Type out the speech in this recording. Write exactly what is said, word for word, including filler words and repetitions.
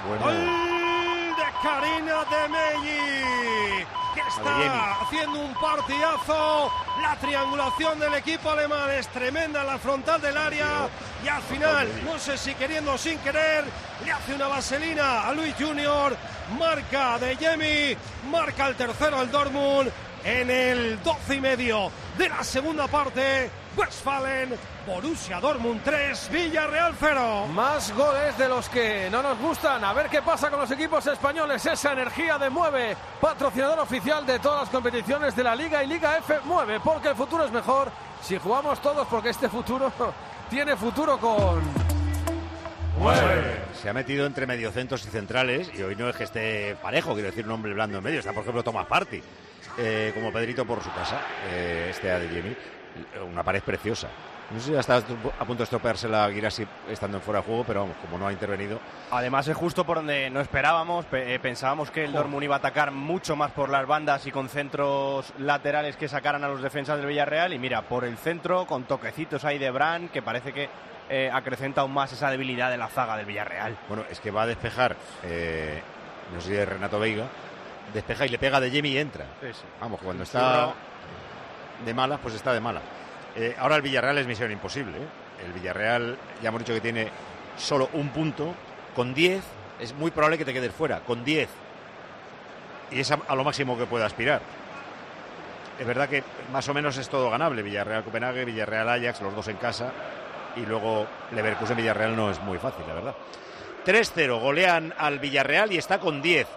Bueno. Gol de Karina Demelli, que está haciendo un partidazo. La triangulación del equipo alemán es tremenda en la frontal del área. Y al final, no sé si queriendo o sin querer, le hace una vaselina a Luis Junior. Marca de Yemi, marca el tercero el Dortmund en el doce y medio de la segunda parte. Westfalen, Borussia Dortmund tres, Villarreal cero. Más goles de los que no nos gustan. A ver qué pasa con los equipos españoles. Esa energía de Mueve, patrocinador oficial de todas las competiciones de la Liga y Liga F. Mueve, porque el futuro es mejor si jugamos todos, porque este futuro tiene futuro con Mueve. Se ha metido entre mediocentros y centrales y hoy no es que esté parejo, quiero decir, un hombre blando en medio. Está, por ejemplo, Tomás Partey, eh, como Pedrito por su casa, eh, este Adeyemi. Una pared preciosa. No sé si está a punto de estropearse la Guirassi estando en fuera de juego, pero vamos, como no ha intervenido. Además es justo por donde no esperábamos. Eh, pensábamos que el Dortmund iba a atacar mucho más por las bandas y con centros laterales que sacaran a los defensas del Villarreal. Y mira, por el centro, con toquecitos ahí de Brand, que parece que eh, acrecenta aún más esa debilidad de la zaga del Villarreal. Bueno, es que va a despejar, eh, no sé si de Renato Veiga, despeja y le pega de Yemi y entra. Sí, sí. Vamos, cuando está de malas, pues está de mala. Eh, ahora el Villarreal es misión imposible, ¿eh? El Villarreal, ya hemos dicho que tiene solo un punto. Con diez es muy probable que te quedes fuera. Con diez. Y es a, a lo máximo que puede aspirar. Es verdad que más o menos es todo ganable. Villarreal-Copenhague, Villarreal-Ajax, los dos en casa. Y luego Leverkusen-Villarreal no es muy fácil, la verdad. tres cero, golean al Villarreal y está con diez.